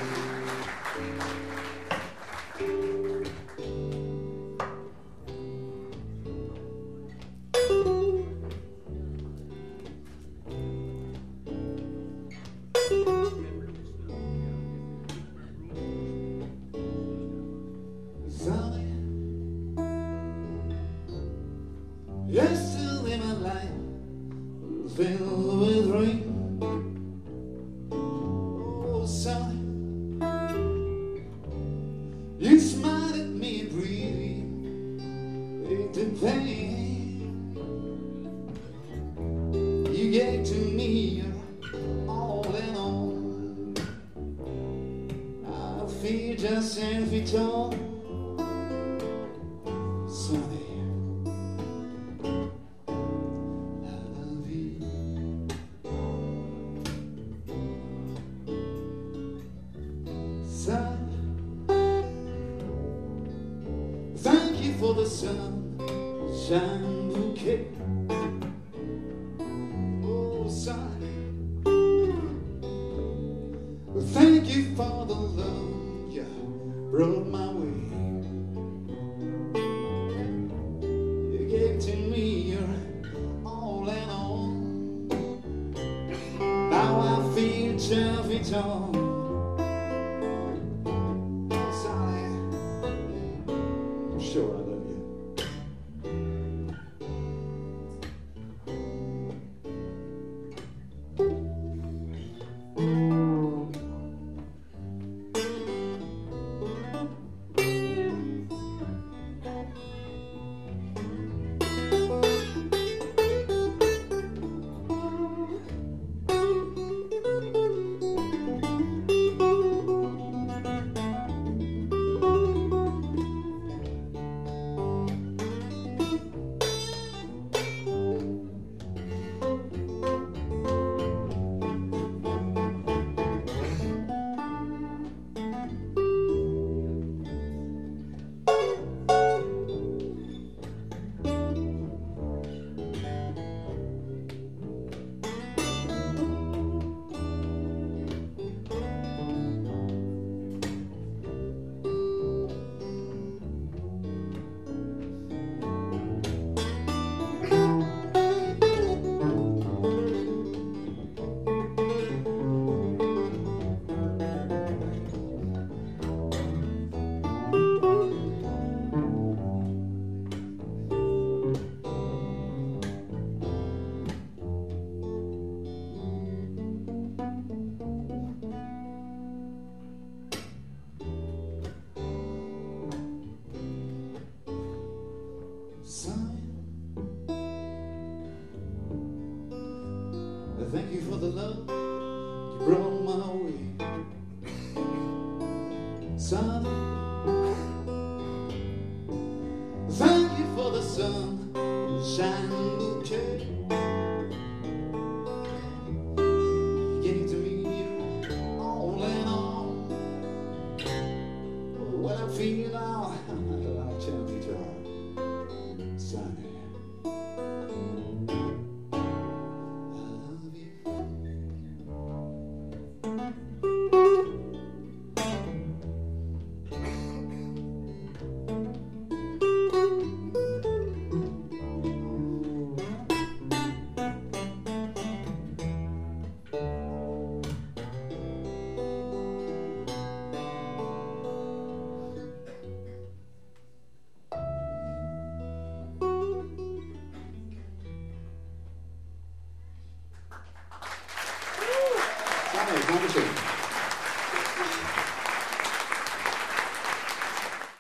Yesterday my life was filled with rain. Oh, Sally, you smiled at me breathing into pain. You gave to me your all in all. I feel just as we talk, Sonny. Thank you for the sunshine bouquet. Oh, son, thank you for the love you brought my way. You gave to me your all in all. Now I feel just all. Sure, I love you. Thank you for the love you brought my way, son. Thank you for the sunshine bouquet. You gave to me your all in all. What I feel now, I can't be told, Sonny. Dankeschön.